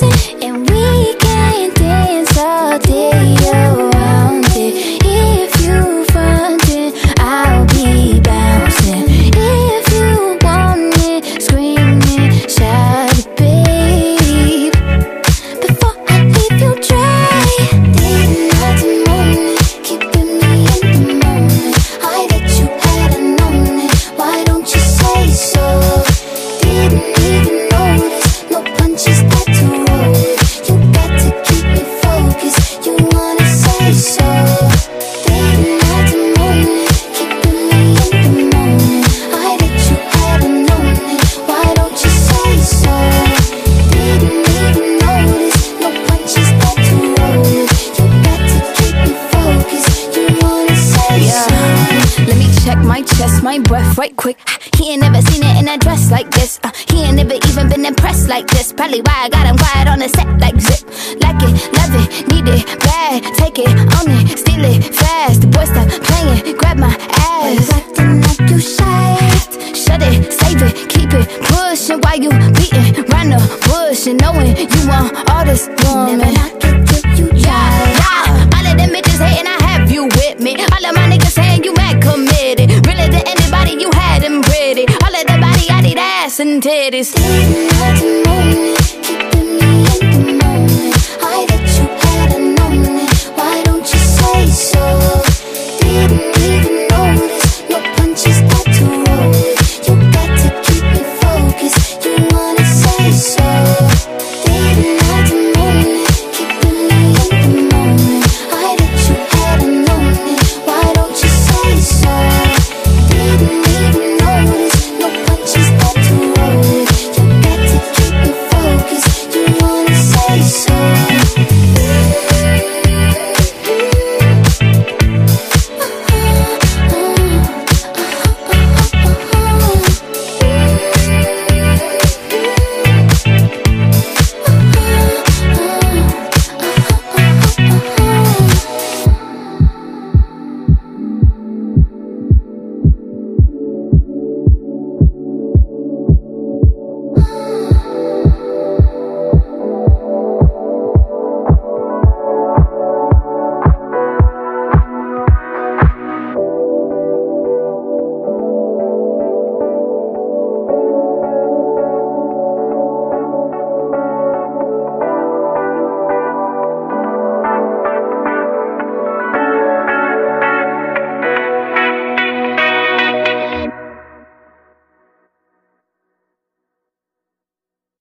and we can dance all day around it. If you frontin', I'll be bouncing. If you want it, scream it, shout it, babe. Before I leave you dry, day and night and morning, keeping me in the moment. I that you hadn't known it, why don't you say so? Didn't even notice, no punches that to roll with. You got to keep me focused, you wanna say so. Day and night and morning, keeping me in the moment. I that you hadn't known it, why don't you say so? Didn't even notice, no punches that to roll with. You got to keep me focused, you wanna say so. Let me check my chest, my breath right quick. He ain't never seen it in a dress like this. He ain't never even been impressed like this. Probably why I got him quiet on the set like zip. Like it, love it, need it, bad. Take it, own it, steal it, fast. The boy stop playing, grab my Why you ass. acting like you shy? Shut it, save it, keep it pushing. While you beating round the bush and knowing you want all this woman. Never knock it till you try. Yeah, all of them bitches hating, I have you with me. All of my niggas saying you mad committed. Really to anybody, you had them pretty. All of the body, I need ass and titties. Day and night and